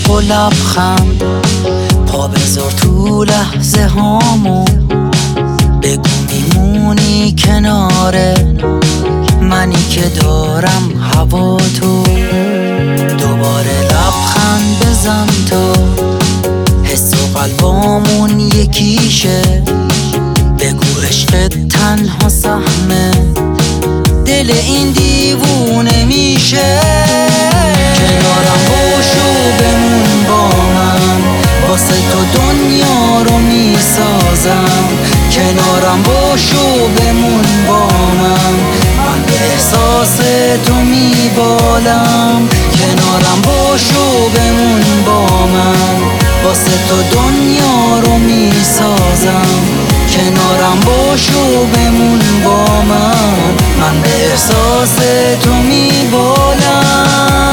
عشق و لبخند، پا بذار تو لحظه هامو، بگو میمونی کناره منی که دارم هوا تو. دوباره لبخند بزن تو، حس و قلبامون یکیشه، بگو عشقت تنها سهمه دل این دیوونه میشه. کنارم باشو بمون با من، واسه تو دنیا رو میسازم. کنارم باشو بمون با من به احساس تو میبالم. کنارم باشو بمون با من، واسه تو دنیا رو میسازم. کنارم باشو بمون با من به احساس تو میبالم.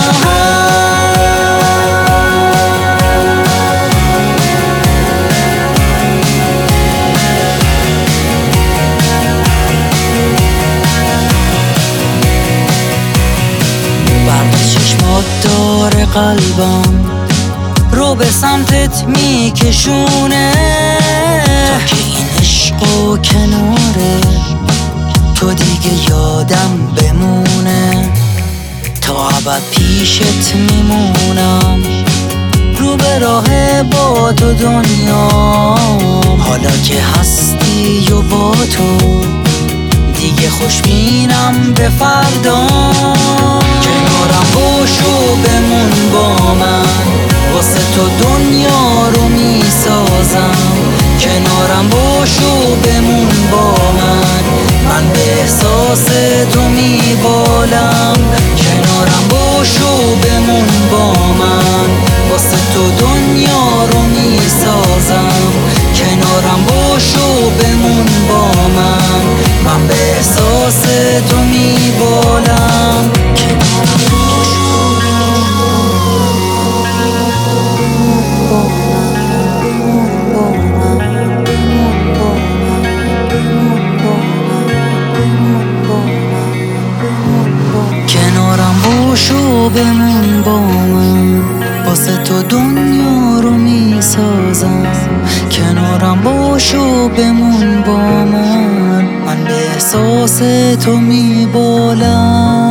برق چشمات داره قلبم رو به سمتت میکشونه، تا که این عشق و کناره تو دیگه یادم بمونه. تا ابد پیشت میمونم، رو به راه با تو دنیا، حالا که هستی و با تو دیگه خوشبینم به فردا. کنارم باشو بمون با من، واسه تو دنیا رو میسازم. کنارم باشو بمون با من به احساس تو میبالم. کنارم باشو بمون با من، واسه تو دنیا رو میسازم. کنارم باشو بمون با من به احساس تو میبالم. کنارم باشو بمون با من، واسه تو دنیا رو میسازم. کنارم باشو بمون با من به احساس تو میبالم.